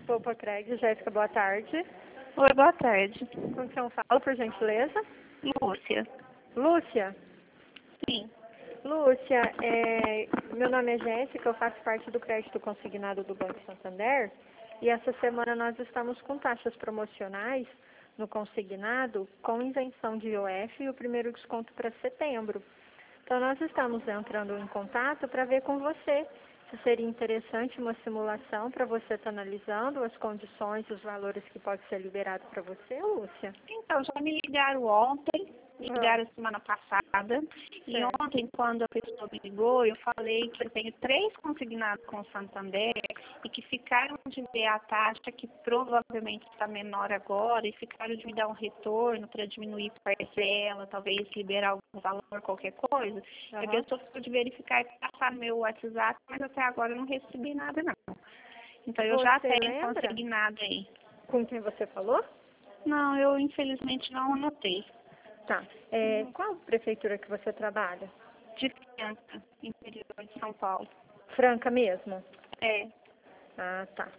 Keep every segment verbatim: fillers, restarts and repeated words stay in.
Opa, Craig, Jéssica, boa tarde. Oi, boa tarde. Com quem eu falo, por gentileza? Lúcia. Lúcia? Sim. Lúcia, é, meu nome é Jéssica, eu faço parte do crédito consignado do Banco Santander e essa semana nós estamos com taxas promocionais no consignado com isenção de I O F e o primeiro desconto para setembro. Então nós estamos entrando em contato para ver com você se seria interessante uma simulação para você estar analisando as condições, os valores que pode ser liberado para você, Lúcia. Então, já me ligaram ontem, me ligaram Ah. semana passada, e Certo. ontem, quando a pessoa me ligou, eu falei que eu tenho três consignados com o Santander e que ficaram de ver a taxa, que provavelmente está menor agora, e ficaram de me dar um retorno para diminuir parcela, talvez liberar algum valor, qualquer coisa. Uhum. A pessoa ficou de verificar e passar no meu WhatsApp, mas até agora eu não recebi nada, não. Então, eu já Você tenho lembra consignado aí. com quem você falou? Não, eu infelizmente não anotei. Tá. É, qual prefeitura que você trabalha? De Franca, interior de São Paulo. Franca mesmo? É. Ah, tá.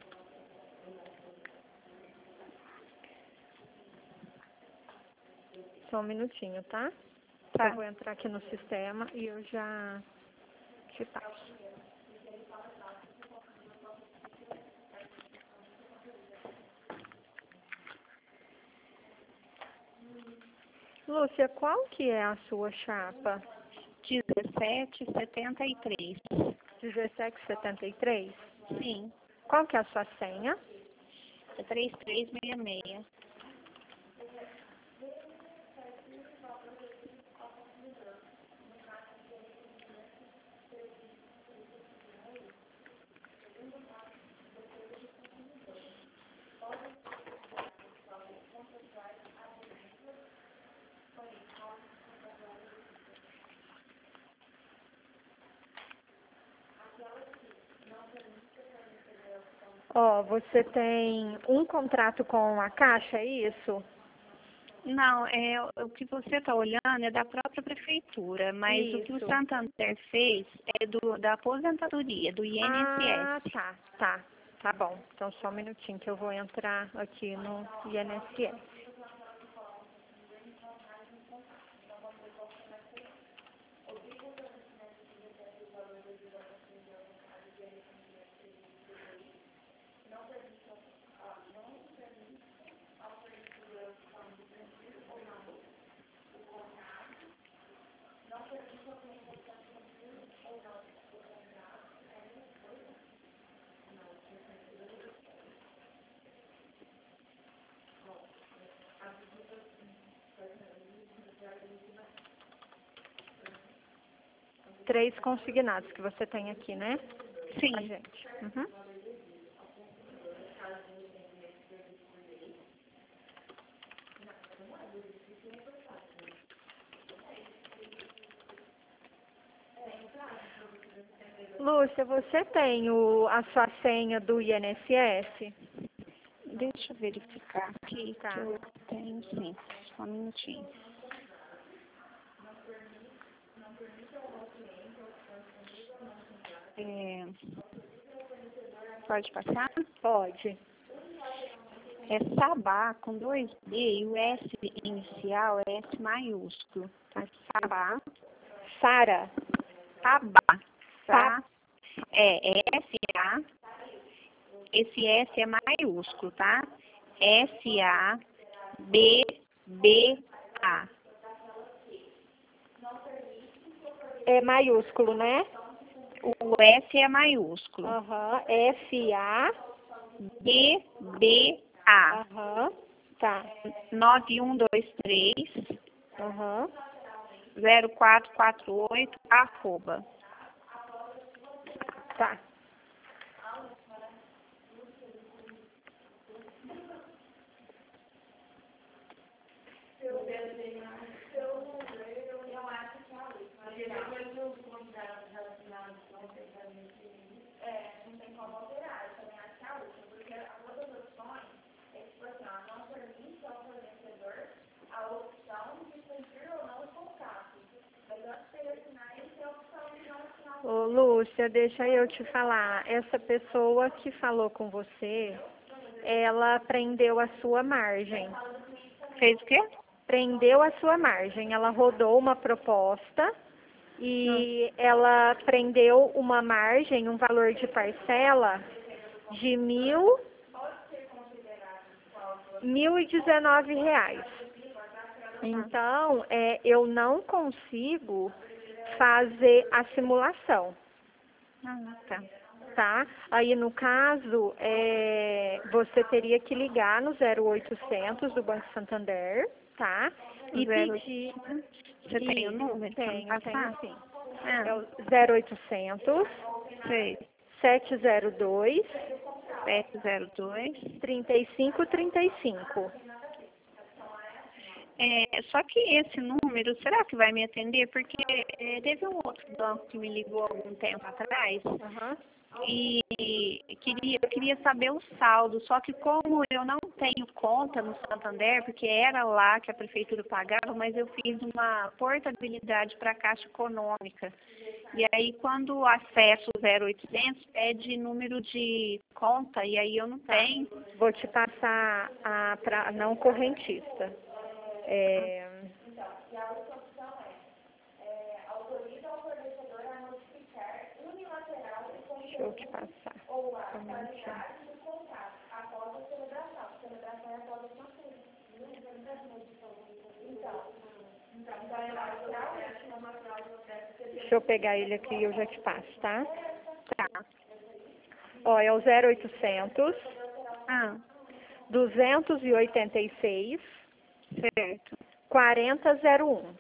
Só um minutinho, tá? Tá. Eu vou entrar aqui no sistema e eu já te passo. Lúcia, qual que é a sua chapa? dezessete setenta e três. dezessete setenta e três? Sim. Qual que é a sua senha? É três três seis seis. Ó, você tem um contrato com a Caixa, é isso? Não, é, o que você está olhando é da própria prefeitura, mas Isso. o que o Santander fez é do, da aposentadoria, do I N S S. Ah, tá, tá. Tá bom. Então só um minutinho que eu vou entrar aqui no I N S S. Três consignados que você tem aqui, né? Sim. A gente. Uhum. Lúcia, você tem o, a sua senha do I N S S? Deixa eu verificar aqui Tá. que eu tenho, sim. Só um minutinho. É, pode passar? Pode. É Sabá com dois B e o S inicial é S maiúsculo. Tá? Sabá. Sara. Sabá. Tá. Tá? É S A. Esse S é maiúsculo, tá? S A B B A. É maiúsculo, né? O S é maiúsculo. Aham. F A B B A. Aham. Tá. nove um dois três Aham. zero quatro quatro oito arroba. Tá. Ô, Lúcia, deixa eu te falar. Essa pessoa que falou com você, ela prendeu a sua margem. Fez o quê? Prendeu a sua margem. Ela rodou uma proposta e ela prendeu uma margem, um valor de parcela de mil, mil e dezenove reais. Então, é, eu não consigo fazer a simulação, Ah, tá. tá? Aí, no caso, é, você teria que ligar no zero oitocentos do Banco Santander, tá? E Zero pedir... Você tem o número? pra me Tenho, tenho passar? sim. Ah, É o zero oitocentos, sei. sete zero dois, sete zero dois. trinta e cinco trinta e cinco. É, só que esse número, será que vai me atender? Porque é, teve um outro banco que me ligou algum tempo atrás Aham. e queria, eu queria saber o saldo, só que como eu não tenho conta no Santander, porque era lá que a prefeitura pagava, mas eu fiz uma portabilidade para a Caixa Econômica. E aí quando acesso o zero oitocentos pede número de conta e aí eu não tenho. Vou te passar a pra não correntista. É... Deixa eu te passar. Só um minutinho. Deixa eu pegar ele aqui e eu já te passo, tá? Tá. Ó, é o zero oitocentos, Ah, duzentos e oitenta e seis, certo. quarenta zero um.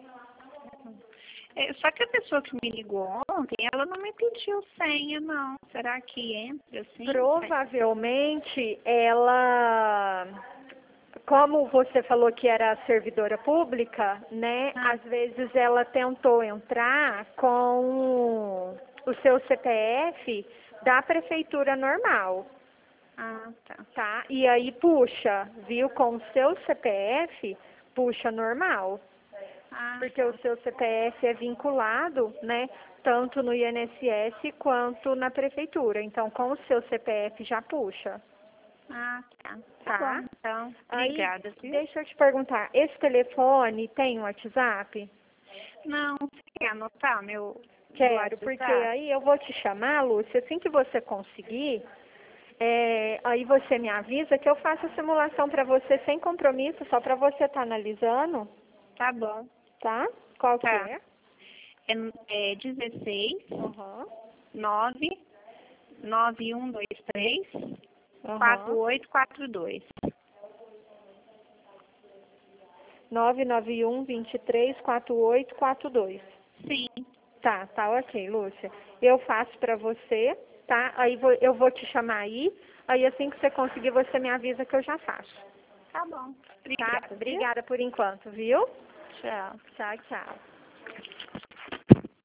É, só que a pessoa que me ligou ontem, ela não me pediu senha, não. Será que entra assim? Provavelmente ela, como você falou que era servidora pública, né? Ah. Às vezes ela tentou entrar com o seu C P F da prefeitura normal, Ah, tá. tá? E aí puxa, viu? Com o seu C P F, puxa normal. Ah, Porque o seu C P F é vinculado, né, tanto no I N S S quanto na prefeitura. Então, com o seu C P F já puxa, ah, tá. tá? Tá bom, então. Obrigada, Aí, viu? deixa eu te perguntar, esse telefone tem um WhatsApp? Não, você quer anotar meu Quero, WhatsApp? porque aí eu vou te chamar, Lúcia, assim que você conseguir, é, aí você me avisa que eu faço a simulação para você sem compromisso, só para você estar analisando, Tá bom. tá? Qual que Tá. é? É, é dezesseis, Aham. nove, nove um dois três, Aham. quatro oito quatro dois. nove nove um, dois três, quatro oito quatro dois. Sim, Tá, tá ok, Lúcia. Eu faço pra você, tá? Aí vou- eu vou te chamar aí, aí assim que você conseguir, você me avisa que eu já faço. tá bom. Tá? Obrigada, viu? Obrigada por enquanto, viu? Tchau. Tchau, tchau.